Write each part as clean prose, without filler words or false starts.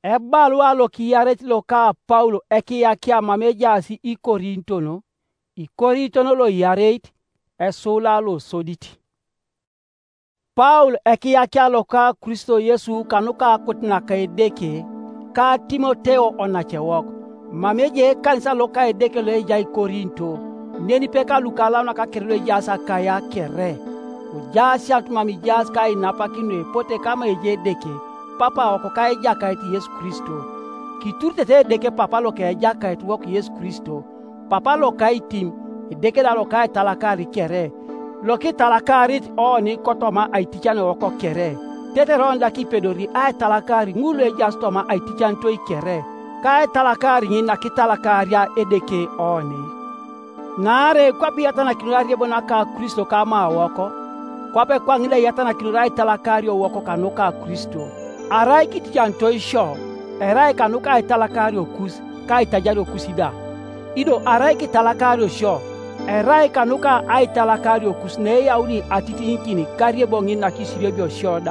Ebalu alo kiyaret lo ka Paulo ekia kia mamejasi I Korinto no lo yaret esula lo soditi. Paulo ekia kia lo ka Kristo Yesu kanuka kutina ka edeke ka Timoteo onachewok. Mameje kanisa lo ka edeke lo ejai Korinto. Neni peka lukala na ka kerelo jasa kaya kere. Ujasi antuma mijas ka inapa kinwe pote kama eje deke. Papa oko ka eja ka iti Yesu Kristo. Kiturte te deke papa lo ka eja ka iti wok Yesu Kristo. Papa lo ka itim deke da lo ka talakari kere. Lo ki talakari oni kotoma aitichane woko kere. Tete ronda ki pedori ay talakari ngulu eja stoma aitichan to kere. Ka talakari ngina ki talakari ya edeke oni. Nare kwapi yatana kinurari yebona ka Kristo kama woko. Kwape kwa ngile yatana kinurari talakari woko kanuka Kristo. Arai kiti chanto isho. Erai kanuka talakari okus. Ka itajari okusida. Ido arai ki talakari osho. Erai kanuka talakari okus. Neya uni atiti inkini. Kariye bongi na kisirebyo shoda.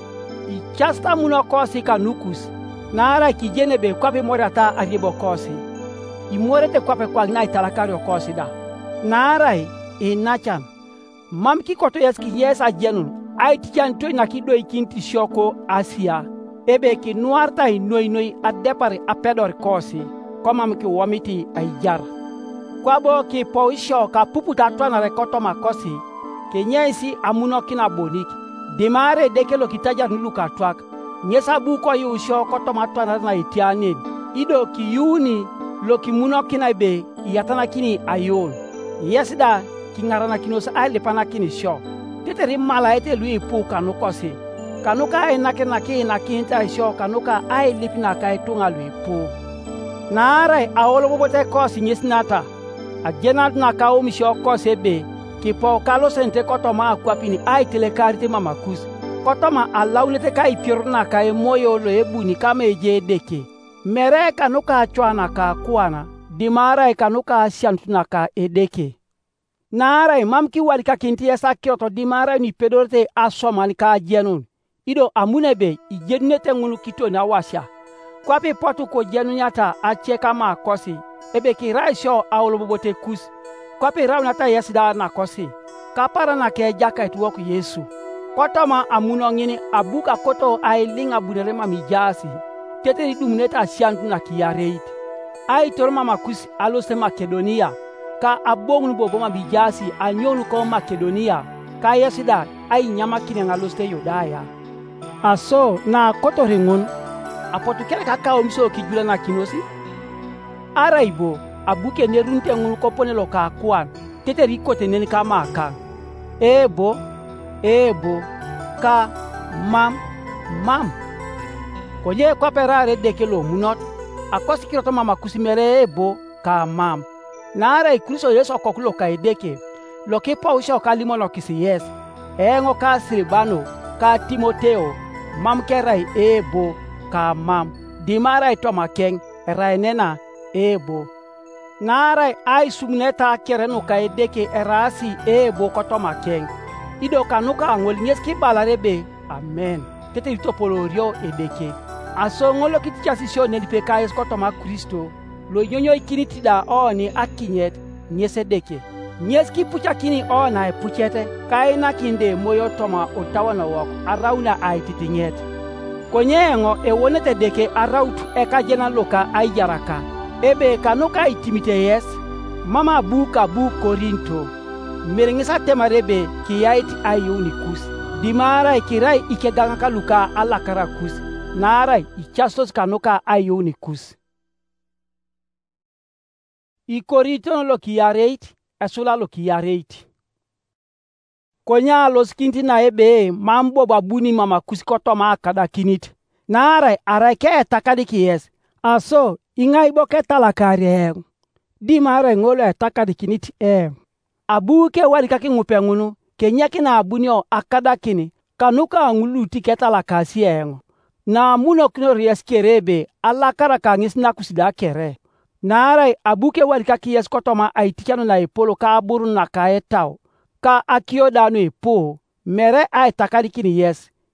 Ichasta munokosi kanukus. Nara kijenebe kwape morata ariebo kosi. Imorete kwape kwa ngina talakari okosi da. Narai inachan. Mamki koto yeski yesa jenun. Aitichan to nakido ikinti shoko Asia. Ebe ki nuarta inoi adepare apedor kosi. Koma mki wamiti aijar. Kwabo ki poisho ka puputa twana rekoto makosi. Ke nyensi amuno kina bonik. Demare dekelo kitaja nuluka twak. Nyesa buko yu usho koto matwana na itianin. Ido ki yuni lo ki muno kina be yatana kini ayon. Yesida kingarana kinosa ale pana kini sho. Teteri mala ete lui pu kanukosi. Kanuka ai naki inta sho kanuka ai lipina kai tunga lui pu. Narai awolo bobote kosi nyesnata. Ajenat na kaumi sho kosi be. Kipo kalo sente kotoma akwapini ai telekarite mamakus. Kotoma alaulete kai pirna kai moyo lo ebuni kama eje deke. Mere kanuka chwana ka kuana. Dimara kanuka shantuna ka edeke. Narai mamki walika kinti esa kyoto dimara ni pedorte asomani ka jenun. Ido amunebe ijenete ngunu kito na washa. Kwapi potu ko jenu nyata acheka ma kosi. Ebe ki raisho awolobobote kus. Kwapi raunata yesida na kosi. Kapara na ke jaka etuwoku Yesu. Kotoma amuno ngini abuka koto ailinga bunere mijasi. Tete idumneta ashantu na kiyareit. Ai torma makus alose Makedonia. Ka abongu bobo mijasi anyonu ko Makedonia. Ka yesida ai nyama kine ngaloste Yudaya. Aso na koto ringun. Apotu kere kaka omso kijula na kinosi. Araibo abuke nerunte ngunu kopone lo ka kwan. Tete rikote neni ka maka. Ebo ka mam. Koje kwa perare dekelo munot. Akosi kiroto mama kusimere ebo ka mam. Nara Kristo Yesu kokulo ka edeke. Loki pausha kalimo no kisi yes. Engo ka Silbano ka Timoteo. Mam kerai ebo ka mam. Dimara ito makeng erainena ebo. Nara ai sumneta kereno ka edeke erasi ebo koto makeng. Ido kanuka angolinyes balarebe. Amen. Tete ito polorio edeke. Aso ngolo kitichasisho nelipeka eskoto ma Kristo. Lo nyonyo ikinitida oni akinyet nyesedeke. Nyeski pucha kini ona e puchete. Kaina kinde moyo toma otawana wako. Arauna aititinyet. Konyengo wonete deke arautu eka jena loka aijaraka. Ebe kanuka itimite yes. Mama buka bu Korinto. Merengisa temarebe kiyaiti ayunikus. Dimara ikirai ikeganga luka alakarakus. Narai ichastos kanuka ayunikus. Korinto lo kiyareit esula lo kiyareit. Konya los kinti na ebe mambo babuni mama kusikoto ma kada kinit. Narai arake takadi kiyes. Aso ingai boke talakari Dimara ngolo etakadi kinit Abuke walika ki ngupengunu kenya kina abunio akada kini kanuka ngulu tiketa la kasi na muno kino rieskerebe alakara kangis na kusida kere. Narai abuke walika ki yeskotoma aitikano na epolo ka aburu na ka etao ka akio danu epo mere ai takadi kini yes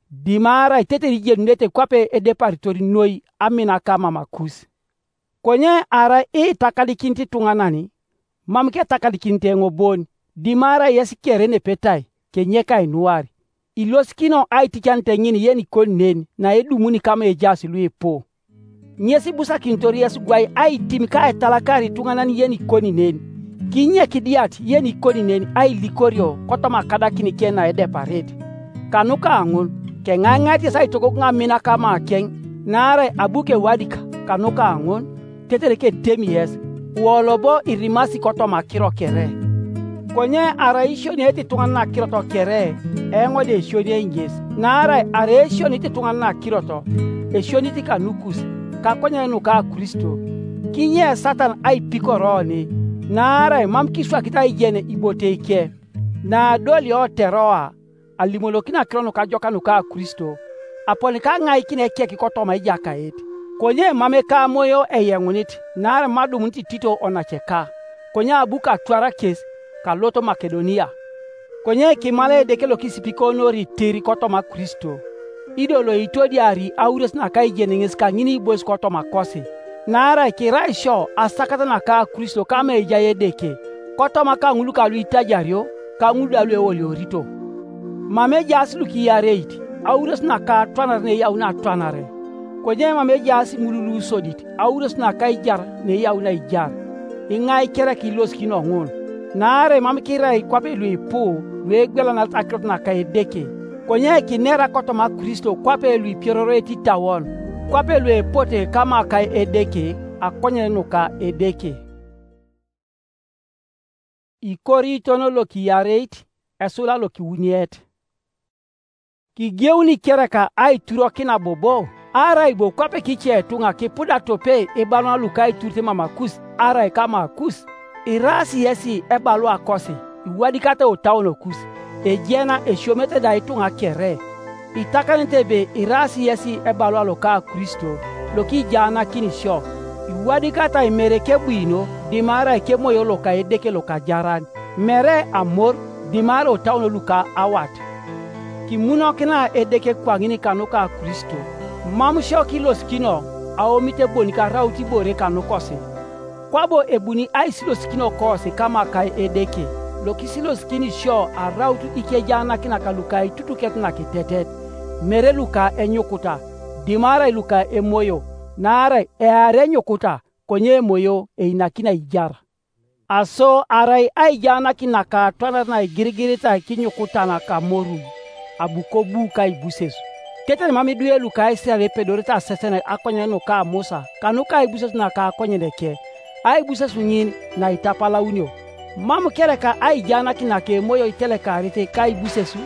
dimara tete rijenete kwape edeparitori noi amina kama makusi. Konye ara takalikinti tunganani, mamke takalikinti ngoboni, dimara yesi kerene petai, kenyeka inuari. Iloskino aitikante ngini yeni koneni, na edumuni kama ejasi lui po. Nyesi busa kintori yesu guai aitimika etalakari tunganani yeni koni neni. Kinye kidiati yeni koni neni ai likorio kotoma kadakini kena edepareti. Kanuka angun, ke ngangati sa itoko ngamina kama keng, nare abuke wadika, kanuka angun, tetereke temi yes, wolobo irimasi kotoma kiro kere. Konye araisho ni eti tungana kiro to kere, engo de shoni enges, nare araisho ni eti tungana kiro to, e shoni ti kanukus, kakonye nuka Kristo. Kinye Satan ai piko roni, nare mamkiswa kita igene iboteike, na doli o teroa, alimolokina kirono kajoka nuka Kristo, aponika ngai kine keki kotoma ijaka eti. Konye mameka moyo eyenguniti, nare madumunti tito onacheka. Konye abuka tuara kes, kaloto Makedonia. Konye kimale dekelo kisipiko nori teri kotoma Kristo. Idolo itodiari aures na kai jeningiska ngini boys kotoma kosi. Nare kiraisho asakata na ka Kristo kame ijaye deke. Kotoma ka nguluka lu itajario, ka ngulu alu ewolio rito. Mame jaslu ki yareiti, aures na ka twanare ne yauna twanare. Konye mame jasi mululu sodit, aures na ka ijar ne yauna ijar. Ingai kera kilos kino ngon. Nare mame kirai kwape lu ipo, lu egbela na takrot na ka edeke. Konye kinera kotoma Kristo kwape lu ipiroreti tawon. Kwape lu epote kama ka edeke, akonye nuka edeke. Ikori tono lo ki yareit, esula lo ki wuniet. Ki geuni kereka ai turo kina bobo, arai bo kwape kiche tunga ki puda tope ebalwa lukai turte mama kus, arai kama kus. Irasi yesi ebalwa akose, iwadikate otauno kus, ejena eshomete da itunga kere. Itakanitebe irasi yesi ebalwa loka Kristo, loki jana kini sho. Iwadikata imereke buino, dimara eke moyo loka edeke loka jaran. Mere amor, dimara otauno luka awat. Kimuno kina edeke kwa ngini kanuka Kristo. Mamusho kilos kino, aomite bonika rauti bore kanukose. Kwabo ebuni aisilos kino kose kama kai edeke. Lokisilos kini sho a rautu ike jana kina kalukai tutuket na kitetet. Mere luka enyokuta, dimara luka emoyo. Nare eare nyokuta, konye moyo inakina ijara. Aso arai jana kina ka twana na girigirita kinyokuta na kamoru. Abukobu kai busesu. Kete mami duye luka isi repedorita sesene akonye no ka Musa. Kanuka ibusesu na ka akonye deke. Ai busesu nyini na itapala unyo. Mamu kereka jana kina ke moyo itele karite kai busesu.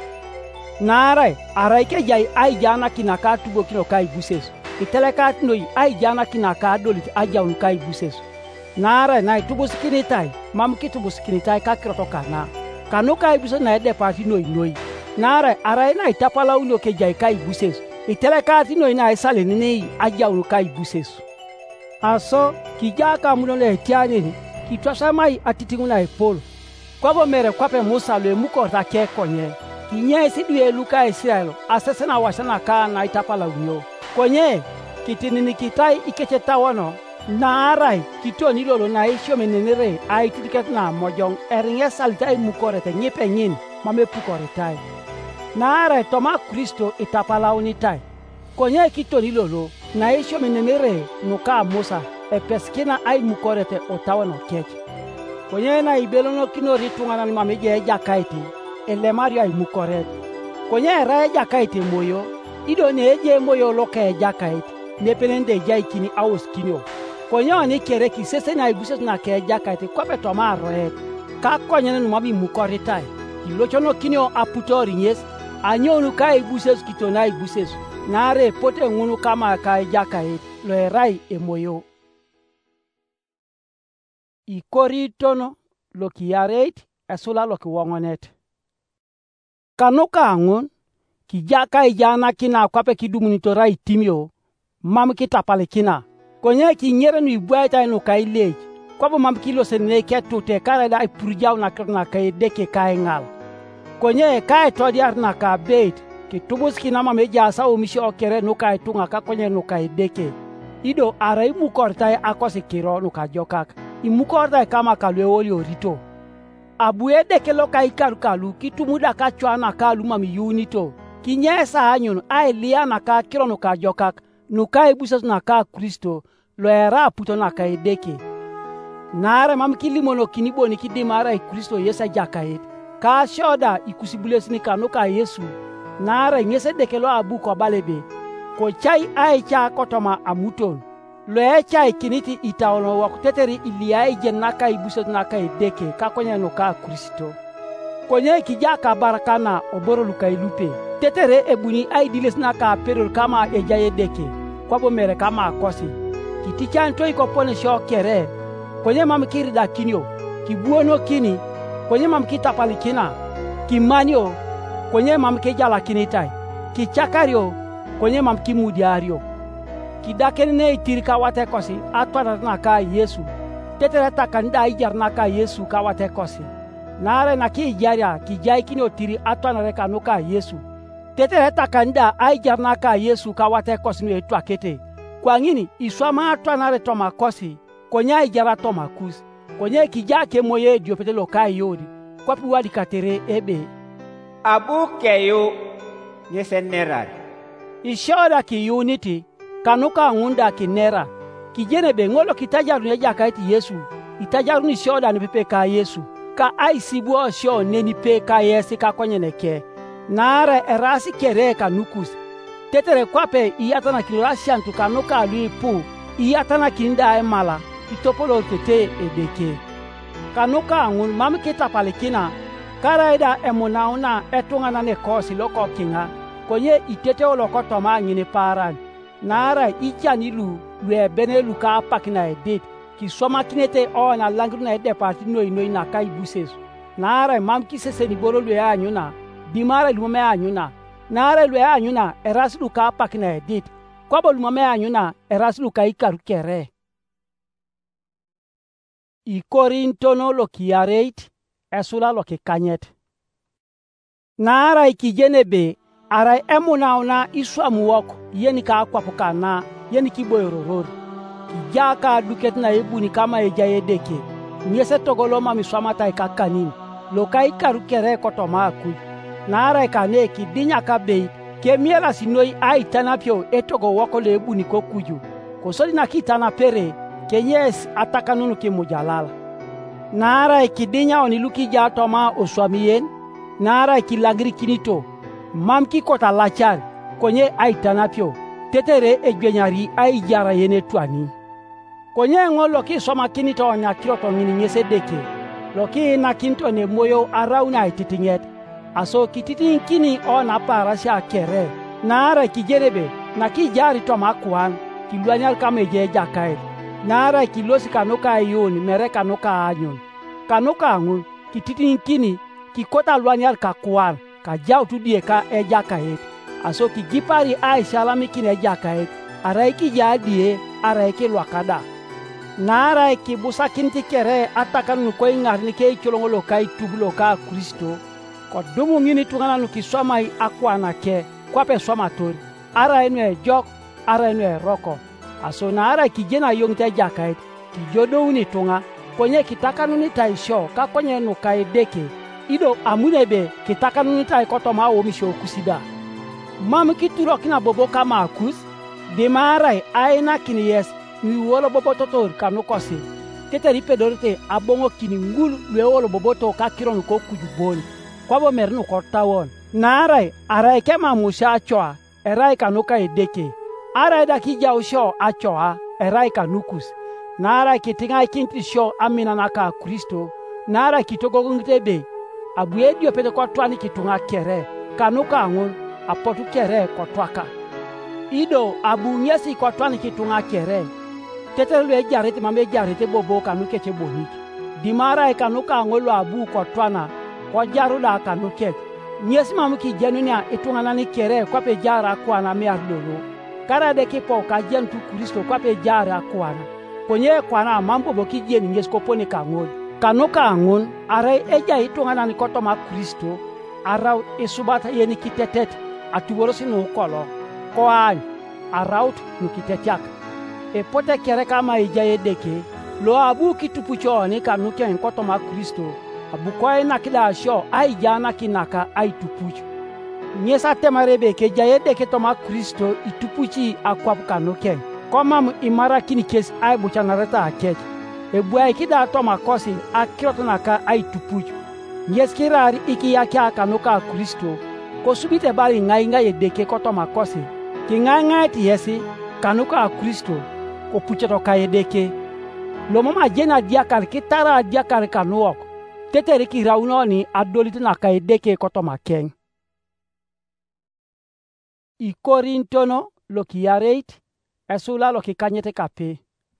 Nare arai ke jai jana kina ka tubo kino kai busesu. Itele katnoi jana kina ka dolit ajaun kai busesu. Nare na itubo skinitai. Mamu kitubo skinitai ka kirotoka na. Kanuka ibusesu na ede parti noi. Nare arai na itapala unyo ke jai kai busesu. Itele kati noi na isale nini ajaun kai busesu. Aso kijaka munole tianini. Kitwasa mai atitinguna epolo. Kwabo mere kwape Musa lwe muko rake konye. Kinye sidwe luka Israelo. Asesena wasana ka na itapala unyo. Konye kitinini kitai ikecheta wano. Na arai kito nilolo na isho menenere aitutiket na mojong. Eringe salitai mukorete nyepe nyini mame pukoretai. Na arai toma Kristo itapala unitai. Konye kito nilolo na isho menenere nuka Musa. Epeskina ai mukorete otawano keki. Konye na ibelono kino ritungana ni mameje eja kaiti. Elemario ai mukorete. Konye era eja kaiti moyo. Ido ne eje moyo loka eja kaiti. Nepelende eja ikini awos kinyo. Konye ni kereki sese na ibuses na ke eja kaiti. Kwape toma roet. Ka konye na mami mukoretai. Kilochono kinyo aputori nyes. Anyonu ka ibuses kito na ibuses. Nare pote ngunu kama ka eja kaiti. Lo erai emoyo. Ikori tono lo ki yareit esula lo ki wongonet. Kanuka angun ki jaka ijana kina kwape kidumunito itimio mam kitapale kina. Konye ki nyere nu ibuaita inu ka ilej. Kwapo mam kilo senene ketute kare da ipurjau na kirna ka edeke ka engal. Konye ka etodiar na ka beit kitubus kinama meja sa umisho kere nuka itunga ka kwenye nuka ideke ido ara imukorta akosi kiro nuka jokak imukorta kama kalwe woli orito abuye deke loka ikaru kalu kitumuda ka chwana kalu mami unito kinyesa anyun ai liana ka kiro nuka jokak nuka ibusas naka Kristo lo era puto naka ideke nare mam kilimono kiniboni kidimara Kristo yesa jakaet ka shoda ikusibulesini kanuka Yesu nare ngese dekelo abu ko balebe ko chai ai cha kotoma amuton lo e chai kiniti itaono wakuteteri iliai jenaka ibuso naka ideke ka konya no ka Kristo konye kijaka barakana oboro lukai lupe tetere ebuni ai diles naka perol kama ejaye deke kwabo mere kama akosi kitichan toy ko pone sho kere konye mam kirida kinyo kibuono kini konye mam kitapalikina kimanyo konye mam kejala kinitai kichakario konye mam kimudiario kidakene itirika wate kosi atwana naka Yesu tetere takanda ijar naka Yesu ka wate kosi nare na kijaria kijai kini otiri atwana reka nuka Yesu tetere takanda ijar naka Yesu ka wate kosi no etu akete kwa ngini iswama atwana re toma kosi konya ijara toma kus konye kijake moye diopete lokai yodi kwapi wadi katere ebe abu keyo yesenerar ishoda ki unity kanuka ngunda kinera kijene be ngolo kitajaru ne jakaiti Yesu itajaru ni shoda ni pepe ka Yesu ka aisibuo sho neni pe ka Yesu ka konyeneke nare erasi kere kanukus tetere kwape iyatana kilasian tu kanuka lipu iyatana kinda emala itopolo tete edeke kanuka ngun mam kita palikina karaida emunauna etungana ne kosi loko kinga konye itete oloko toma ngini paran nara ichani lu bene luka pakina edit ki soma kinete ona langru na ede parti no na kai buses nara mam ki sese ni boro lu anyuna dimara lu me anyuna nara lu anyuna eras luka pakina edit kwabo lu me anyuna eras luka ikaru kere I Korintono lo kiareit esula lo kanyet nara ikijene be ara emunauna iswamu woko yeni ka akwapuka na yeni kiboyororori kijaka duket na ebuni kama ejaye deke nyese togoloma miswamata ikakanini loka ikarukere kotoma akui nara ikane kidinya kabe kemiela sinoi aitanapyo etogo woko le ebuni kokuju kosoli na kitana pere kenyes atakanunu kimujalala nara ikidinya oniluki jatoma oswamien nara ikilagri kinito mamki kota lachar konye aitanapyo tetere egwenyari aijara yene twani konye ngolo ki soma kinito onya kiroto ngini nyese deke loki na kinto ne moyo arauna ititinget aso kititin kini ona parasha kere nara kijerebe na kijari to makwan kilwanyal kama ejeja kai nara kilosi kanuka yoni mere kanuka anyon kanuka angun kititin kini kikota lwanyal kakwan ka jaw tudie ka eja kaet aso ki gipari ai salami kine eja kaet arai ki jadie arai ki lwakada nara ki busa kinti kere atakan nu ko ngarni ke cholongolo kai tubulo ka Kristo ko dumu ngini tungana nu ki somai akwana ke kwape soma tori arai no jok arai no roko aso nara ki jena yongte eja kaet ki jodo ni tunga konye kitakanu ni taisho ka konye nu kai deke ido amunebe kitakanu nitai kotoma omisho kusida mam kituro kina bobo kama akus de marai aina kini yes ni wolo bobo totor kanukosi teteri pedorite abongo kini ngulu le wolo bobo to ka kiron ko kujuboni kwabo mernu ko tawon narai arai kema musha choa erai kanuka edeke arai da kija usho achoa erai kanukus narai kitinga kinti sho amina naka Kristo narai kitogo ngitebe abuye dio pete kwa twani kitunga kere kanuka ngun apotu kere kwa twaka ido abu nyesi kwa twani kitunga kere tetelwe jarete mame jarete bobo kanuke cheboniki dimara kanuka ngolo abu kwa twana kwa jarula kanuke nyesi mamu ki jenunia itunga nani kere kwa pe jara kwa na mearlolo kara de kipo ka jentu Kristo kwa pe jara kwa na konye kwa na mambo boki jeni nyesi kopone ka ngoli kanuka angun arai eja itunga nani kotoma Kristo arau isubata yeni kitetet atuborosi no kolo koan araut no kitetiak e pote kere kama ijaye deke lo abu kitupucho ni kanuke nkoto ma Kristo abu koy nakida sho ai jana kinaka ai tupucho nyesa temarebe ke jaye deke to ma Kristo itupuchi akwap kanuke komam imara kini kes ai buchanareta akech e buai kida to ma kosi akroto naka ai tupucho nyeskirari iki yakya kanuka Kristo ko subite bari ngai deke ko to ma kosi ki ngai ti yesi kanuka Kristo ko pucheto kaye deke lo mama jena diakar kitara diakar kanuok tetere ki raunoni adolite na kaye deke ko to ma ken I Korintono lo ki yareit esula lo ki kanyete kape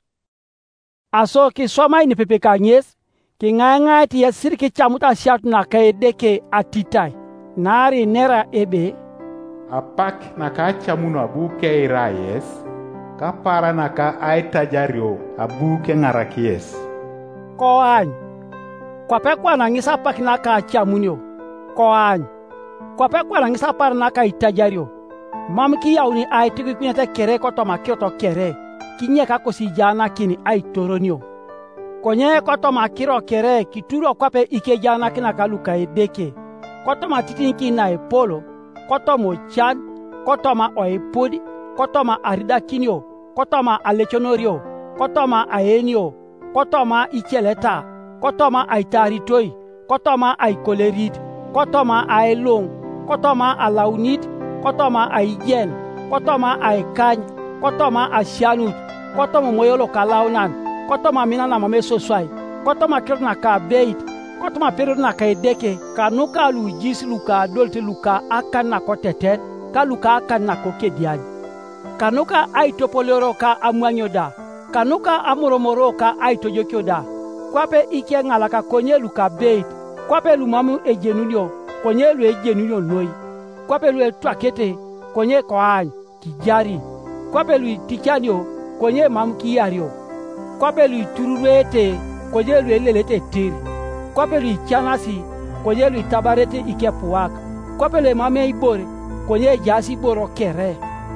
aso ki soma ini pepe kanyes ki ngai ti yesir ki chamuta siat na kaye deke atitai nari nera ebe apak naka chamuno abuke irayes kapara naka aitajario abuke ngarakies koan kwape kwa nangisa pak naka chamunyo koan kwape kwa nangisa par naka itajario mamki yauni aitiki kunyete kere kotoma kyoto kere kinye kakosi jana kini aitoronio konye kotoma kiro kere kituro kwape ike jana kina kaluka edeke kotoma titinki na epolo kotomo chan kotoma oipudi kotoma aridakinio kotoma alechonorio kotoma aenio kotoma icheleta kotoma aitaritoi kotoma aikolerit kotoma aelong kotoma alaunit kotoma aijen kotoma aikany kotoma asianut kotoma moyolo kalaunan kotoma minana mamesoswai kotoma kirna ka beit kotoma peruna ka edeke kanuka lu jis luka dolte luka akan na koteten ka luka akan na kokedian kanuka aitopolero ka amwanyoda kanuka amoromoro ka aitojokyoda kwape ike ngalaka konye luka beit kwape lumamu ejenunio konye lu ejenunio noi kwape lu etwakete konye koan kijari kwape lu tikyanio konye mamu kiyario kwape lu tururuete konye lu elelete tiri kwape lu chanasi konye lu tabarete ike puak kwape lu mame ibore konye jasi boro kere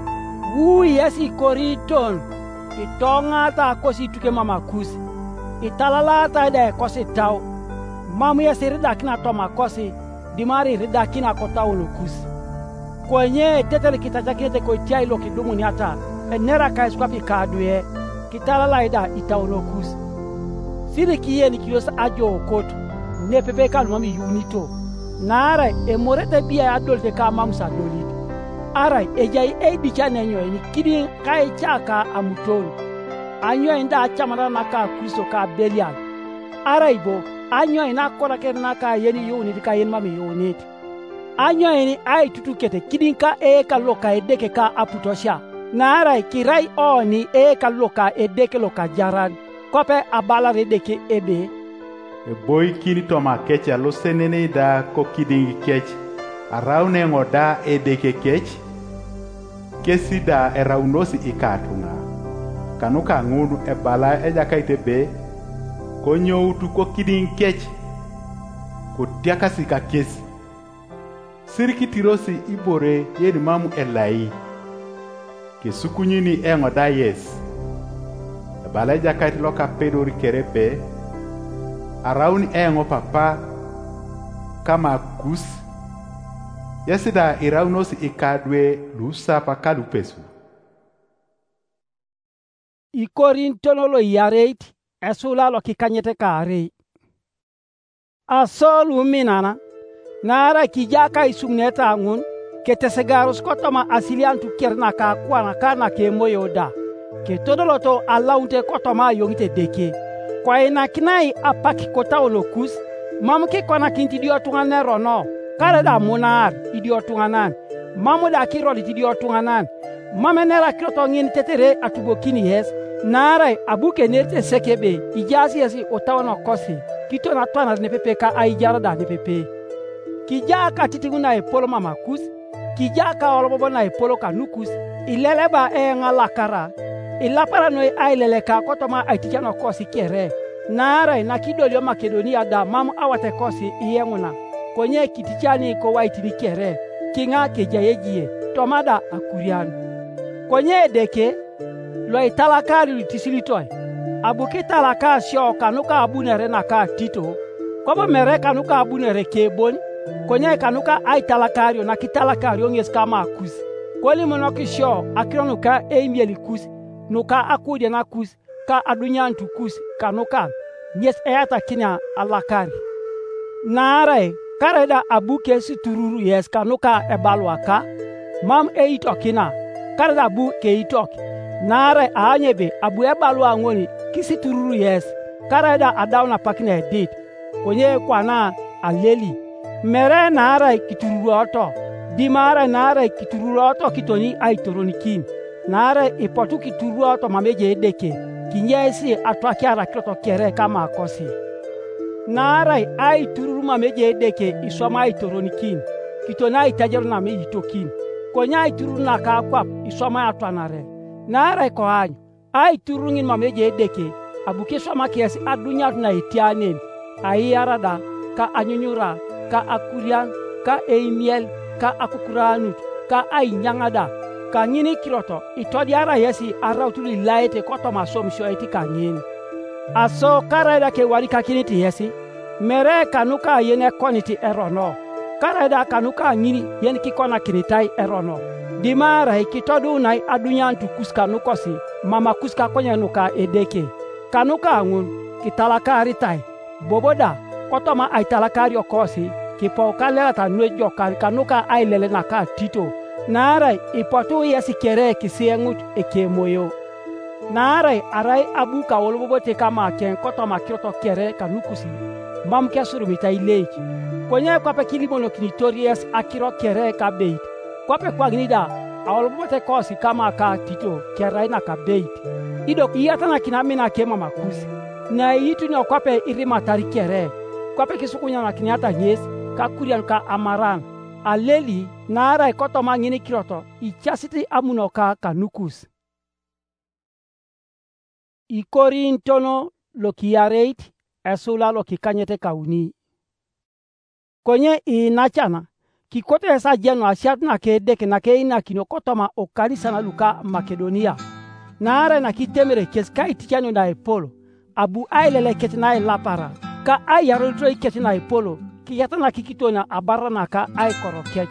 yesi Korinton itonga ta kosi tuke mama kusi italala ta de kosi tau mamu yesi ridakina toma kosi dimari ridakina kota ulu kusi konye tetele kitajakete ko tiai lo kidumu ni ata enera kai skwapi kadue kitalala ida itaulo kusi siri kiye ni kiyosa ajo koto ne pepe kalu mami unito nara emorete biya adolte ka mamsa dolite arai ejai edicha nenyo ni kidin kai chaka amutoni anyo inda chamara naka Kristo ka belial arai bo anyo ina kola ker naka yeni yoni ka yen mami yonit anyo ni ai tutukete kidin ka ka loka edeke ka aputosha na arai kirai oni ka loka edeke loka jaran kope abala redeke ebe boy kini toma kecha lo senene da ko kidin kech araune ngoda edeke kech kesida eraunosi ikatunga kanuka ngundu ebala ejakaite be konyoutu ko kidin kech kutiakasi ka kesi siriki tirosi ibore yeni mamu elai kesukunyini engoda yes ebala ejakaite loka pedori kerepe arauni engo papa kama kus yesida iraunosi ikadwe lusa pakalu pesu I Korintono lo yareit esula lo kikanyete kare asolu minana nara kijaka isumneta angun ketesegaros kotoma asiliantu kerna ka kwana kana ke moyoda ke todoloto alaunte kotoma yongite deke kwa ina kinai apaki kota olokus mamke kwana kinti diotungane rono kare da munar idiotunganan mamu da kiroli idiotunganan mamenera kroto ngin tetere atubokini yes nara abuke nerte sekebe ijasi yesi otawana kosi kito na twana ne pepe ka aijara da ne pepe kijaka titinguna epolo mama kus kijaka olobobo na epolo kanukus ileleba ngalakara ilapara no ailele ka kotoma aitichano kosi kere nara na kidolio Makedonia da mamu awate kosi iyenguna konye kitichani ko waitini kere kinga ke jayejie tomada akurian konye deke lo italakari litisilitoy abuki talaka sio kanuka abunere na ka tito kobo mere kanuka abunere kebon konye kanuka ai talakario na kitalakario nges kama kus koli monoki sio akronuka emieli kus nuka akudia na kus ka adunyantu kus kanuka nges eyata kinya alakari nare kareda abuke situruru yes kanuka ebalwaka mam eitokina kareda abu ke itok nare anyebe abu ebalwa ngoni kisi tururu yes kareda adawna pakina edit konye kwana aleli mere nare kitururu oto dimare nare kitururu oto kitoni aitoronikin nare ipotu kitururu oto mameje edeke kinyesi atwakiara kloto kere kama akosi nare ai tururu mameje edeke isoma aitoronikin kitona itajeru na me itokin konya ai tururu na ka kwap isoma atwanare nare ko anyu ai tururu ngin mameje edeke abuke soma kiasi adunya na itianen ai arada ka anyunyura ka akurian ka eimiel ka akukuranut ka ai nyangada ka nyini kiroto itodi ara yesi arautuli laete koto masomsho eti ka nyini aso karada ke wari ka kiniti yesi mere kanuka yene koniti erono karada kanuka nyini yen kikona kinitai erono dimara ikitodu nai adunyantu kuska nukosi mama kuska konya nuka edeke kanuka ngun kitalakari tai boboda kotoma ai talakari okosi kipo kalera ta nwejo kanuka ai lele na ka tito nare ipotu yesi kere kisiengut ekemoyo nare arai abuka wolbobote kama ken kotoma kyoto kere kanukusi mam kesuru mitaileji konye kwape kilimono kinitorias akiro kere ka beit kwape kwagnida awolbobote kosi kama ka tito kere na ka beit ido iyata na kinamina kema makusi na yitu ni kwape irima tari kere kwape kisukunya na kinyata nyes ka kurian ka amaran aleli nara ikotoma ngini kiroto ichasiti amunoka kanukus ikorintono lokiareit esula lokikanyete kauni konye inachana kikote esa jeno asiat na kedeke na keina kinokotoma okalisa na luka Makedonia nara na kitemere keska itichano na Epolo abu ailele ketina lapara ka ayarotro ketina Epolo kiyata na kikitona abarana ka ay korokech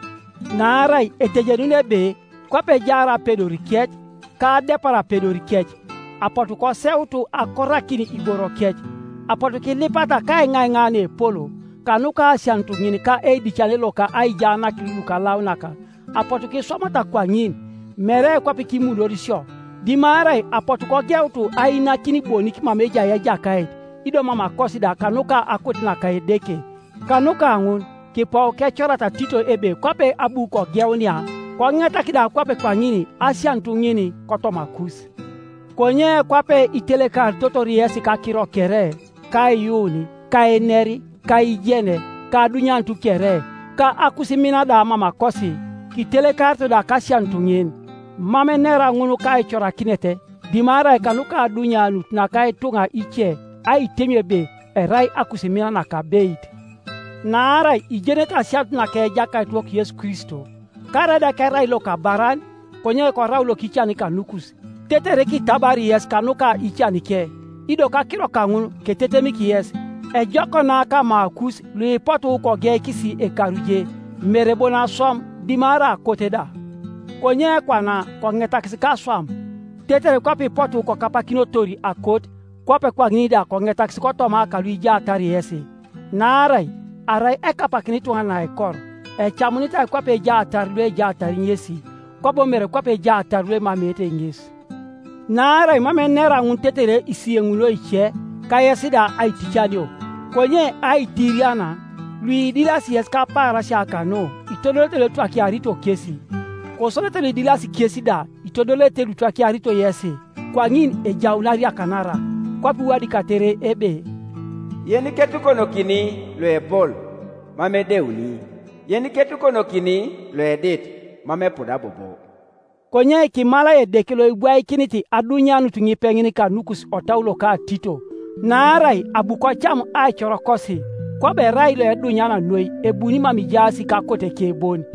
narai etejenune be kwape jara pedorikech ka depara pedorikech apotu ko seutu akorakini iborokech apotu kilipata ka ngane polo kanuka asiantu ngini ka edi chanelo ka ay jana kiluka launaka apotu ki somata kwa ngin mere kwape kimudorisho dimarai apotu ko geutu ay na kini boniki mameja ya jakaid ido mama kosida kanuka akotina ka edeke kanuka ngun kipo kechora ta tito ebe kwape abu ko gewnia kwa ngeta kida kwape kwa ngini asiantu ngini kotoma kus konye kwape iteleka totoriesi ka kiro kere ka yuni ka eneri ka ijene ka dunyantu kere ka akusimina da mama kosi kiteleka to da kasiantu ngini mame nera ngunu ka echora kinete dimara kanuka dunyanu na ka tunga iche ai temebe erai akusimina na ka beit nara ijeneta siat na keja kaitwok Yesu Kristo karada kerai loka baran konye ko raulo kichani kanukus tetere ki tabari yes kanuka ichani ke ido ka kiro kangun ke tetemi ki yes e joko na ka makus li potu ko ge kisi e karuje merebona som dimara koteda konye kwana ko ngeta kisi ka som tetere ko pi potu ko kapakino tori akot ko pe kwa gnida ko ngeta kisi ko toma kaluija tari yesi narai arai ekapakini tuana ekor e chamunita kwape jatarwe nyesi kwabo mere kwape jatarwe mamete nyesi nara mame nera nguntetere isiengulo iche kayesida aitichadio konye aitiriana lui dilasi eskapara shakano itodolete le twaki arito kesi kosolete le dilasi kesida itodolete le twaki arito yesi kwa ngin e jaularia kanara kwapi wadi katere ebe yeni ketu kono kini lo Epol mame deuni yeni ketu kono kini lo edit mame poda bobo konye kimala edekelo igwai kiniti adunyanu tungipengini kanukus otaulo ka tito narai abuko cham achoro kosi kwa berai lo edunyana noi ebuni mamijasi ka kote keboni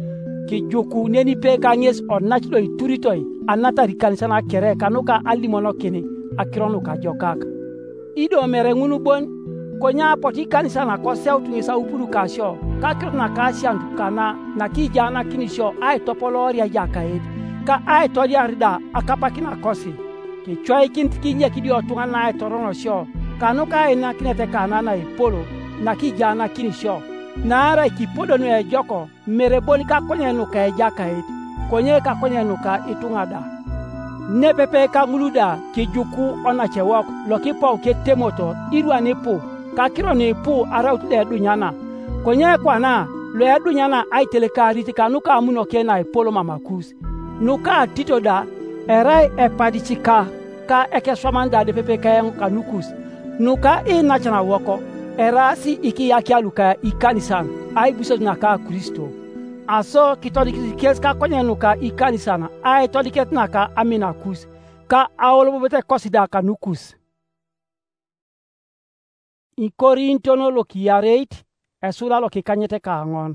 ki juku neni pe ka nges onachlo ituritoi anatari kanisana kere kanuka alimono kini akironu ka jokaka ido mere ngunu bon konya poti kanisana ko sewtu ngisa upuru kasho kakirna kashandu kana na kijana kinisho ai topoloria jakaed ka ai toriarida akapakina kosi ki choi kintikinya kidio tungana ai torono sho kanuka ina kinete kana na ipolo na kijana kinisho nara kipodo no ejoko mere boni ka konya no ka jakaed konye ka konya no ka itungada nepepe ka nguluda ki juku ona chewok loki po ke temoto irwa ne po ka kiro ne po arautu de dunyana konye kwana lo ya dunyana ai telekari tika nuka muno kena ipolo mamakus nuka titoda erai epadichika ka eke swamanda de pepe ka nukus nuka ina chana woko erasi iki yaki aluka ikanisan ai buso na ka Kristo aso kitodi keska konya nuka ikanisana ai todi ketnaka amina kus ka awolo bete kosida ka nukus in Korinto no lokiareit esula lokikanyete ka ngon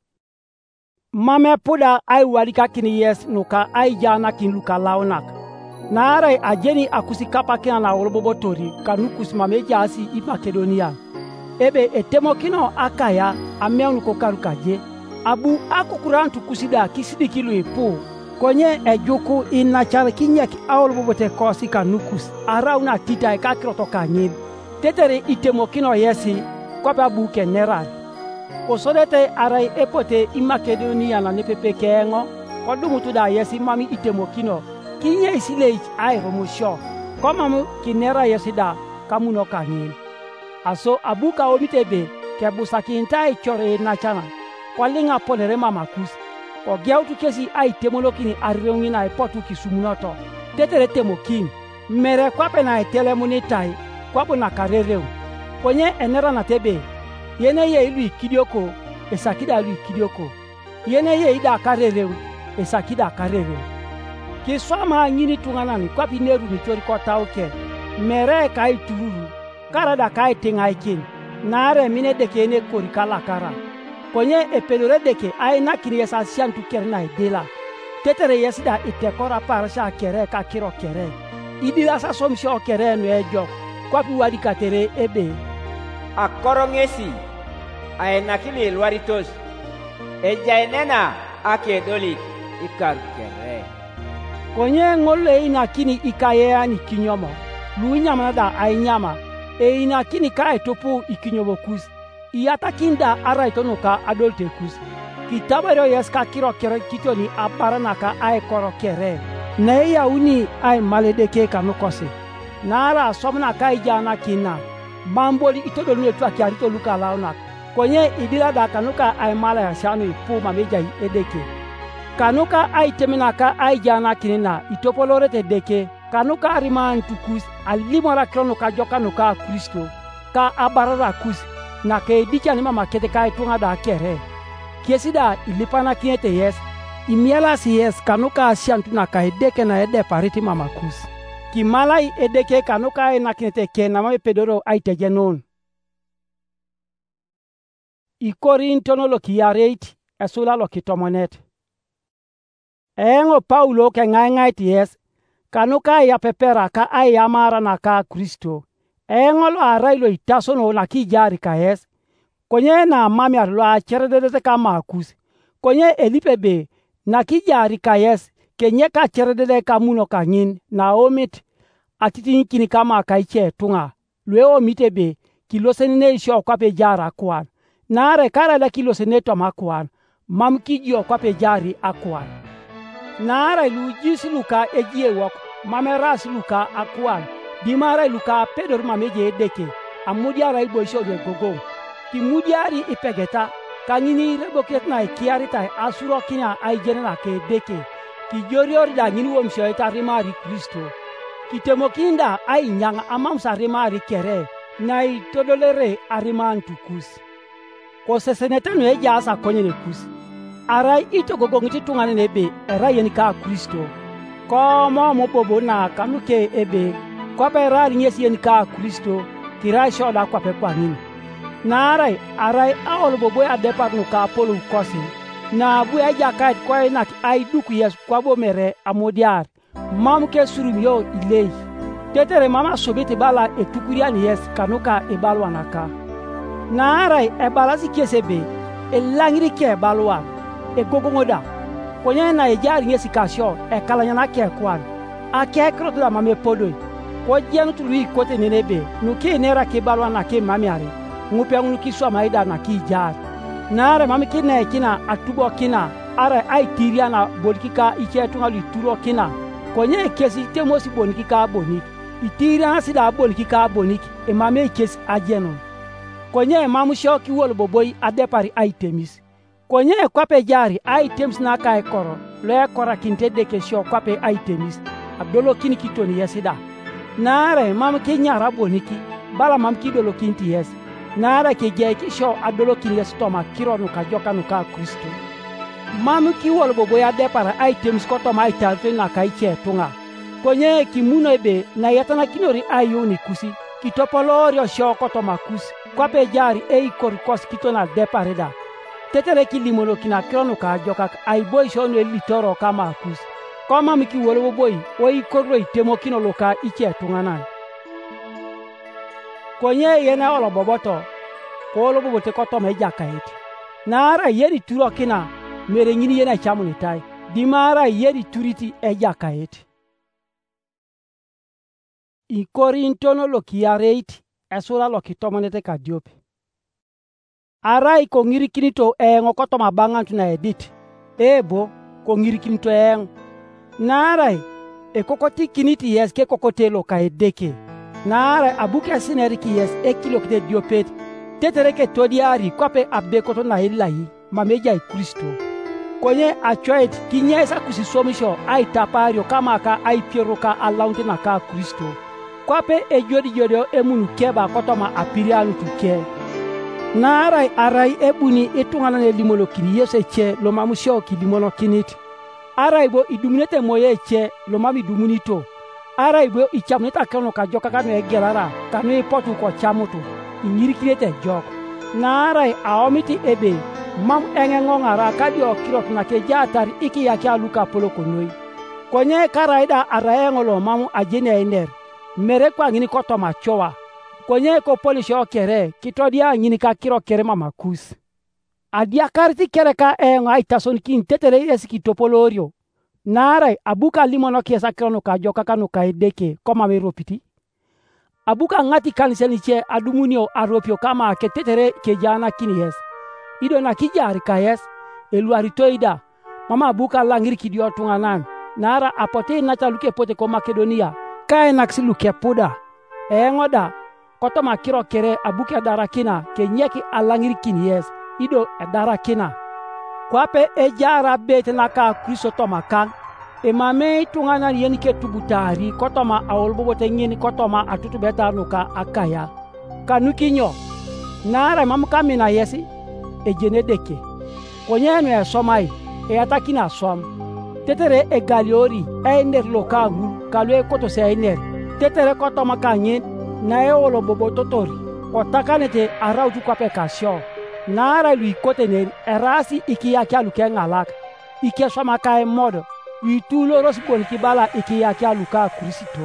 mame puda ai walika kini yes nuka ai jana kin luka launak nare ajeni akusikapa kina na wolobobotori ka nukus mame jasi i Makedonia ebe etemokino akaya ameunu ko karukaje abu akukurantu kusida kisidi kilu ipu konye ejuku inachar kinyaki awol bobote kosi ka nukus arauna tita ka kroto kanyin tetere itemokino yesi kopa buke neral osodete arai epote i Makedonia na nepepe kengo kodumutu da yesi mami itemokino kinye isile ai romusho komamu kinera yesi da kamuno kanyin aso abuka omitebe ke busakintai chore na chana kwalinga ponere mamakus ko gyautu kesi ai temolokini arireungi na ipotu kisumunoto tetere temokin mere kwape na telemunitai kwapo na karereu konye enera na tebe yene ye ilu ikidioko esakida ilu ikidioko yene ye ida karereu esakida karereu kiswama ngini tunganani kwapi neru nitori kotauke mere kai tuluru karada kai tingaikin nare mine deke ne korikala kara konye epelore deke ai nakini yesa siantu kerna idela tetere yesida itekora parasha kere ka kiro kere idila sa somsho kere no ejo kwapi wadi katere ebe akorongesi ai nakili lwaritos ejainena akedoli ikaru kere konye ngole inakini ikayea ni kinyomo lunyama da ai nyama inakini ka topo ikinyobo kus iyata kinda araitono ka adolte kus kitabaro yeska kiro kere kitoni aparana ka ai koro kere ne ya uni ai maledeke kanukose nara somna kai jana kina mamboli itodo ne tu akiarito luka launa konye idila da kanuka ai mala ya shanu ipu mameja edeke kanuka ai temina ka ai jana kinina itopolorete deke kanuka ariman tukus alimora krono ka jokanu ka Kristo ka abarara kus na ke dicha ni mama kete kai tunga da kere kiesida ilipana kiete yes imiela si yes kanuka asiantu na ka edeke na ede pariti mama kus kimalai edeke kanuka na kinete ke na mame pedoro aiteje non i Korinto no lokiareit esula lokitomonet engo Paulo ke ngai ties kanuka ya pepera ka ai amara na ka Kristo engolo arailo itasono na kijari ka yes konye na mami arlo a cheredede ka makus konye elipebe na kijari ka yes kenye ka cheredede ka muno ka ngin na omit atiti kini kama ka iche tunga lweo mitebe kilosene sho kwa pe jara kwan nare kara la kilosene to makwan mam kijio kwa pe jari akwan nare lujisi luka ejie wok mameras luka akwan dimara luka pedor mameje deke amudiara iboisho de gogo ki mudiari ipegeta kangini reboket na kiari tai asuro kinya ai jenera ke deke ki jorior da ngini wom shoita rimari Kristo ki temokinda ai nyanga amamsa rimari kere nai todolere ariman tukus ko seseneta no eja sa konyene kus arai ito gogo ngiti tungane nebe era yeni ka Kristo ko mo bobo na kanuke ebe kwa berari nyesi yeni ka Kristo kirai shoda kwa pe kwa nini narai arai awol bobo ya depart no ka polo kosi na bu ejakait kwa nak ai duku yes kwa bo mere amodiar mam ke surum yo ilei tetere mama sobete bala etukuria ni yes kanuka ebalwa naka na arai ebalasi kesebe elangiri ke balwa egogongoda konya na ejari ngesi kasho ekalanya na ke kwan ake kroto da mame podo ko jenu tului kote nenebe nuke nera ke balwa na ke mamiare ngupe ngunu kiswa maida na ki jar nare mami kina kina atubo kina ara ai tiriana bolikika ike tunga lituro kina konye kesi temosi bonikika bonik itiriana sida bolikika bonik e mame kesi ajeno konye mamu shoki wol boboy adepari items konye kwape jari items na kai koro le kora kinte de kesho kwape items abdolo kini kitoni yesida nare mamu kenya raboniki bala mam kidolo kinti yes nara ke jeki sho adolo kinye stoma kiro nuka joka nuka Kristo mamu ki wol bobo ya depara items ko to mai talto na kai che tunga konye kimuno ebe na yatana kinori ayuni kusi kitopolorio sho ko to makusi kwape jari korkos kitona depareda tetere kilimono kina kiro nuka joka ai boy sho no litoro kama kusi ko mamu ki wol boboy o korro itemo kino loka iche tunga nan konye yena olo boboto ko lo bobote ko to me jakaiti nara yeri turo kina mere ngini yena chamuni tai dimara yeri turiti e jakaiti I Korintono lo kiareit esura lo kitomonete ka diope arai ko ngiri kinito engo ko to mabanga tuna edit ebo ko ngiri kinito engo narai e kokoti kiniti yes ke kokotelo ka edeke nara abuke sineri ki yes ekilo kide diopet tetere ke todiari kwape abbe koto na ilahi mameja I Kristo konye achoet kinyesa kusisomisho ai tapario kama ka ai pieroka alaunte na ka Kristo kwape ejodi jodio emunu keba koto ma apirianu tuke nara arai ebuni etungana ne limolo kini yese che lo mamusho ki limono kinit arai bo idumunete moye che lo mami dumunito ara ibo ichamneta kano ka joka kanu egerara kanu ipotu ko chamutu inyirikirete jok nara aomiti ebe mam engengo ngara kadi okirot na ke jatari iki yake aluka polo konoi konye karaida araengolo mamu ajene ender mere kwa ngini koto machowa konye ko polisho kere kitodia ngini ka kiro kere mama kus adia karti kere ka engo aitason kin tetere esiki topolorio nara abuka limono kiesa krono ka joka kanu ka edeke koma meropiti abuka ngati kanisani che adumunio aropio kama ketetere ke jana kinies ido na kijari ka yes eluaritoida mama abuka langiri kidio tunganan nara apote nata luke pote ko Makedonia kae naksi luke puda ngoda koto makiro kere abuka darakina ke nyeki alangiri kinies ido darakina kwape ejara bete na ka Kristo to makan mame tungana yeni ke tubutari kotoma awolbobote ngeni kotoma atutu beta nuka akaya kanukinyo nara mamuka mina yesi ejene deke konyeno ya somai atakina som tetere egaliori ender lokagu kalwe koto se ender tetere kotoma kanyen na ewolo bobototori kotakanete arautu kwape kasho nara lui kote erasi ikiya kyaluke ngalak ike soma kai modo witulo rosbon kibala ikiya kyaluka Kristo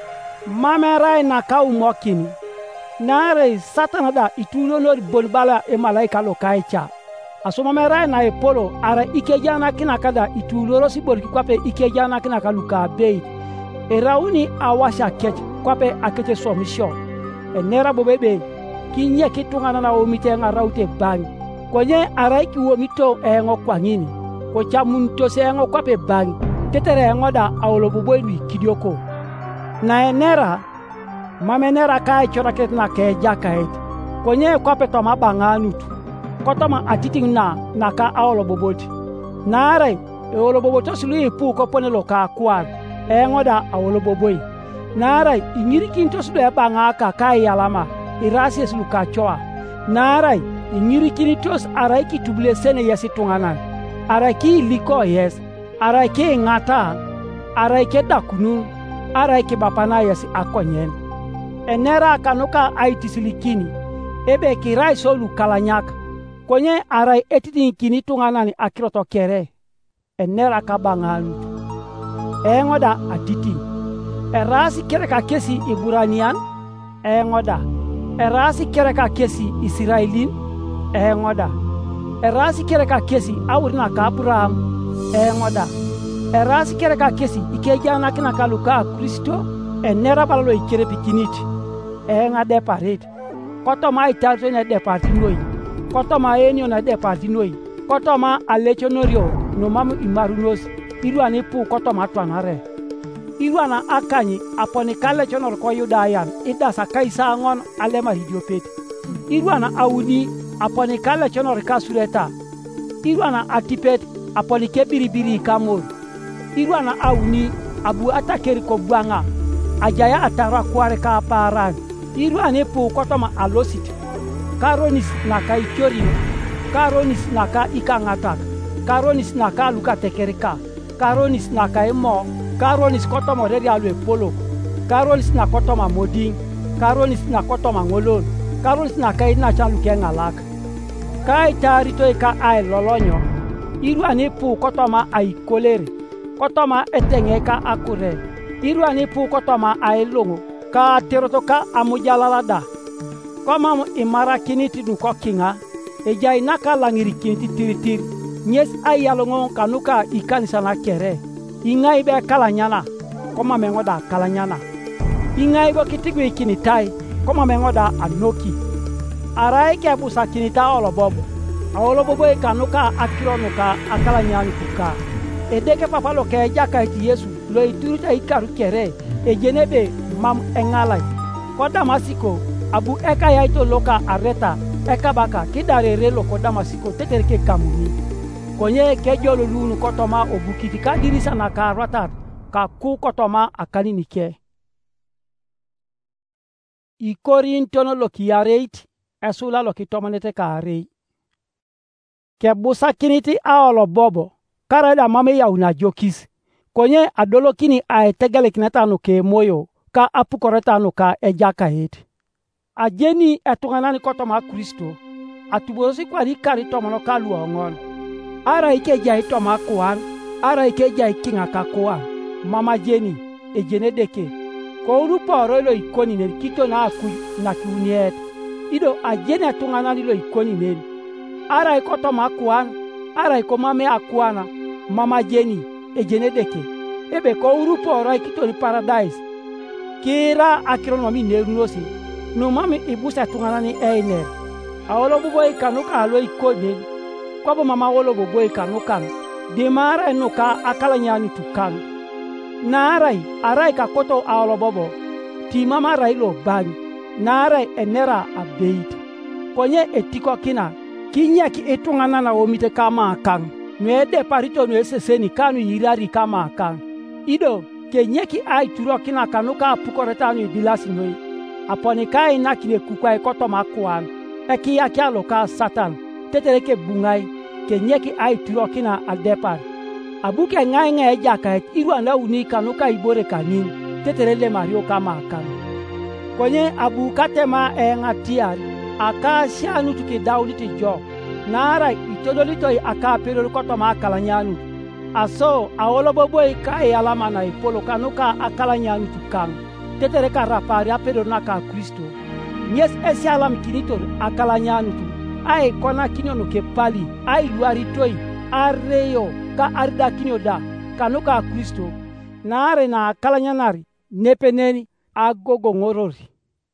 mamera na kau mokini nare satana da itulo lori bonbala e malaika lokaicha asoma mera na epolo ara ikejana kina kada itulo rosbon kwape ikejana kina kaluka bei erauni awasha kech kwape akete somisho enera bobebe kinye kitungana na omite ngaraute bang konye araiki womito engo kwangini ko chamunto se engo kwape bang tetere engoda awoloboboy lui kidioko na enera mamenera kai choraket na ke jakait konye kwape to mabanganutu kotoma atiting na ka awoloboboti nare awoloboboto sulu ipu ko ponelo ka kwar engoda awoloboboy nare ingiri kinto sulu e bangaka kai yalama irasies lukachoa narai ingiri kinitos araiki tubule sene yesi tunganan araiki liko yes araiki ngata araiki dakunu araiki bapana yesi akonyen enera kanuka aitisilikini ebe kirai so lukalanyak konye arai etiti kini tunganani akiroto kere enera kabanganu engoda atiti erasi kere ka kesi Iburanian engoda erasi kere ka kesi Israelin engoda erasi kere ka kesi awurina ka Abraham engoda erasi kere ka kesi ikejana kina kaluka Kristo enera balalo ikere pikiniti engade paret koto ma itarto ne de partinoi koto ma enio na de partinoi koto ma alechonorio no mamu imarunos iruani pu koto ma twanare iruana akanyi aponi kale chonor ko yudayan ida sakaisa ngon ale maridiopet iruana awuni aponi kale chonor kasureta iruana atipet aponi kebiribiri kamor iruana awuni abu atakeri ko buanga ajaya atara kware ka paran iruani pu koto ma alosit karonis naka ichorino karonis naka ikangatak karonis naka luka tekerika karonis naka emo karonis kotoma reri alwe polo karonis na kotoma moding karonis na kotoma ngolon karonis naka ina chalu kengalak kai tarito ka ai lolonyo iruani pu kotoma ai kolere kotoma etengeka akure iruani pu kotoma ai longo ka terotoka amujalalada koma imara kiniti du kokinga ejai naka langiri kiniti tiritir nyes ayalongo kanuka ikanisa na kere ingai be kalanyana koma mengoda kalanyana ingai bo kitigwe kinitai koma mengoda anoki arai ke busa kinita olobobo kanuka akironuka akalanyani kuka edeke papalo ke jaka iti Yesu lo ituruta ikaru kere ejenebe mam engalai ko Damasiko abu eka ya ito loka areta eka baka kidarere loko Damasiko tetereke kamuni konye kejolo lunu kotoma obukiti kadirisa na karatat ka ku kotoma akalinike I Korintono loki yareit esula loki tomanete karei ke busa kiniti aolo bobo karada mame ya una jokis konye adolo kini a etegele kinata no ke moyo ka apukoreta no ka ejaka het ajeni etunganani kotoma Kristo atuborosi kwa rikari tomono kalu ongon ara ike jai toma kuan ara ike jai kinga ka kuan mama jeni ejene deke ko urupa oro lo ikoni ne kito na aku na kiuniet ido ajeni etunganani lo ikoni ne ara ikotoma kuan ara ikomame akuana mama jeni ejene deke ebe ko urupa oro ikito ni paradise kira akirono mi nerunosi no mami ibusa tunganani einer awolo bubo ikanuka alo ikoni kwabo mama wolo bobo ikanuka de mara enuka akalanyani tukan narai arai ka koto awolo bobo ti mama rai lo bani narai enera abeit konye etiko kina kinya ki etungana na omite kama kan nwede parito no eseseni kanu yirari kama kan ido kenyeki ai turo kina kanuka apukoreta no dilasi noi aponi kai nakine kukwa ekoto makuan eki yakialo ka satan tetereke bungai kenyeki ai turo kina aldepar abuke ngai ngai jaka iruana unika nuka ibore kanin teterele mario kama kan konye abukate ma engatia aka shanu tuke dauliti jo nara itodolito aka perol koto ma kalanyanu aso awolobobo kai alama na ipolo kanuka akalanyanu tukan tetereka rapari apedo naka Kristo nyes esi alam kinito akalanyanu tu ai kona kinyo ke pali ai luaritoi areyo ka arda kinyo da kanuka Kristo nare na akalanyanari nepeneni agogo ngorori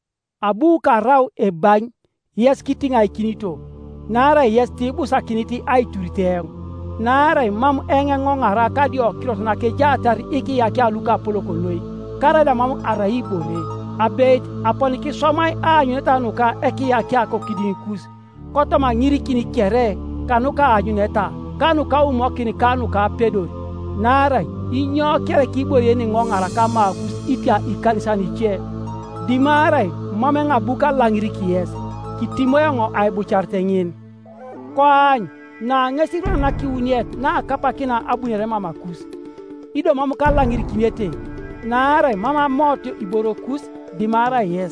abu karau ebany yes kitinga kinito nare yes tibu sakiniti ai turite nare mam engengongara kadio kirot na ke jatar iki yakya luka poloko noi karada mam araibore abet aponiki somai anyuneta nuka eki yakya ko kidinkus kotoma ngiri kini kere kanuka anyuneta kanuka umokini kanuka pedo nara inyo kere kibore ni ngongara kama kus ipya ikanisani che dimare mamenga buka langiri kiyes kitimoyango ay buchartengin kwany na ngesira na kiuniet na kapakina abunere mama kus ido mamuka langiri kinete nare mama moto iborokus dimara yes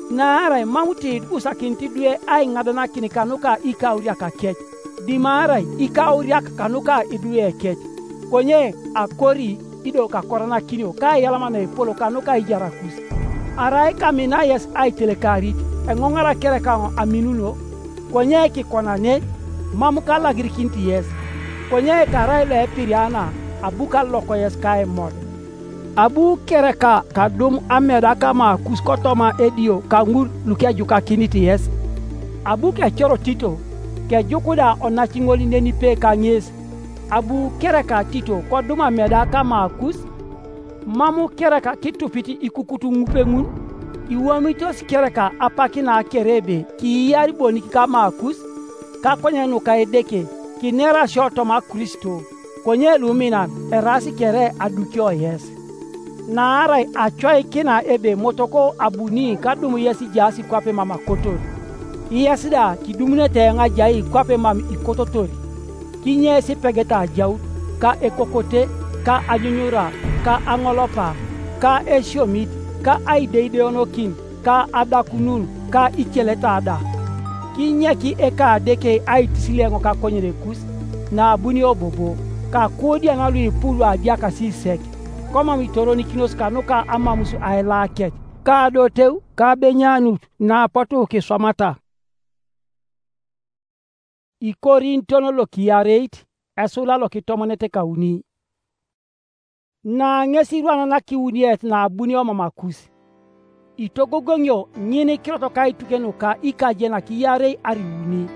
Naarai mamuti usakin ti due ai ngadana kini kanuka ikauria ka kech. Dimaarai ikauria kanuka idue kech. Konye akori ido ka korana kinio ka yalamana ipolo kanuka ijarakus. Arai kamina yes ai telekarit engongara kere ka aminuno. Konye ki konane mamuka lagiri kinti yes. Konye karai le piriana abuka loko yes kai mod. Abu kereka kadum ameda kama kuskotoma edio kangur lukia juka kiniti yes. Abu ke choro tito ke jukuda onachingoli neni pe kanyes. Abu kereka tito kodum ameda kama kus. Mamu kereka kitu piti ikukutu ngupe ngun. Iwamitos kereka apakina kerebe ki yari boniki kama kus. Ka kwenye nuka edeke ki nera shotoma Kristo. Kwenye lumina erasi kere adukio yes. Naarai achoi kina ebe motoko abuni kadumu yesi jasi kwape mama kotori. Iyesida kidumune tenga jai kwape mama ikototori. Kinyesi pegeta jau ka ekokote ka anyunyura ka angolopa ka eshomit ka aideide onokin ka adakunun ka icheleta ada. Kinyeki eka deke aitisilengo ka konyere kus na abuni obobo ka kodia na lui pulu adiaka si seki. Koma mitoroni kinos kanuka ama musu ailaket. Ka doteu, ka benyanut, na patu ke swamata. I Korintono lo kiareit, esula lo kitomonete kauni. Na ngesirwana na kiuniet na abuni oma makusi. Itogogongyo nyini kiroto kai tukenu ka ikaje na kiarei ariuni.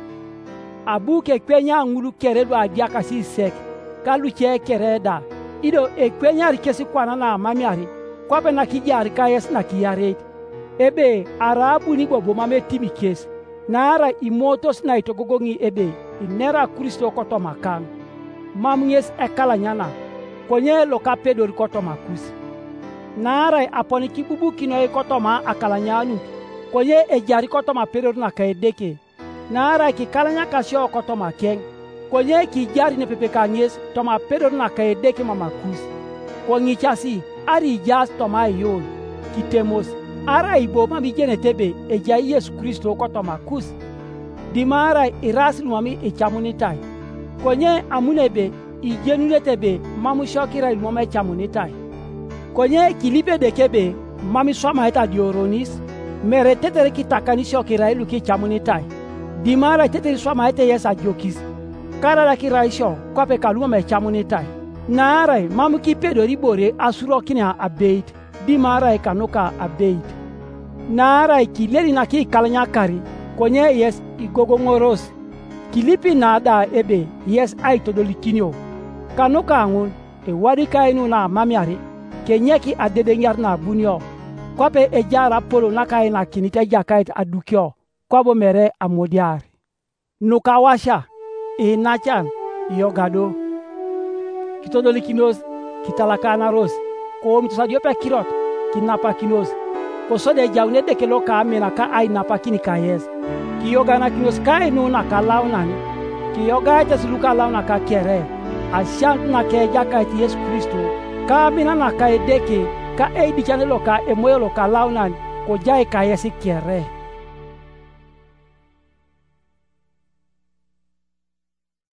Abu ke kwenya ngulu keredu adiaka si sek, ka luche kereda. Ido ekwenyari kesi kwana na mamiari kwape na kijari ka yes na kiyare ebe arabu ni bobo mame timi kesi na ara imotos na itogogongi ebe inera Kristo koto makan mamnyes ekala nyana konye loka pedori koto makusi na ara aponi kibubu kino koto ma akala nyanu konye ejari koto ma pedori na kaedeke na ara kikalanya kasio koto makeng konye ki jari ne pepe kanyes toma pedor na kaedeke mama kus kongi chasi ari jas toma yon kitemos ara ibo mami jene tebe eja Yesu Kristo ko toma kus dimara iras nwami echamunitai konye amunebe ijenule tebe mamu shokira ilmome echamunitai konye kilipe dekebe mami swama eta dioronis mere tetere kitakani shokira ilu ki chamunitai dimara tetere swama eta yesa jokis kara la kiraisho kwape kaluma mechamunitai naarai mamu ki pedori bore asuro kina abeit di maarai kanuka abeit naarai kileri na ki kalanya kari konye yes igogongoros kilipi nada ebe yes aitodolikinio kanuka ngun e wadi kainu na mamiari kenyeki adedengyar na bunyo kwape ejara polo na kaina kinite jakait adukyo kwabo mere amodiari nukawasha inachan yogado kitodoli kinos kitalakana ros ko mitusadio pe kirot kinapa kinos ko sode jaune de kelo ka mena ka ai napa kini ka yes kiyogana kinos ka enu na kalaunan kiyoga tes luka launa ka kere ashant na ke jaka ti Yesu Kristo ka mina na ka edeke ka eidi chanelo ka emoyo lo kalaunan ko jai ka yes kere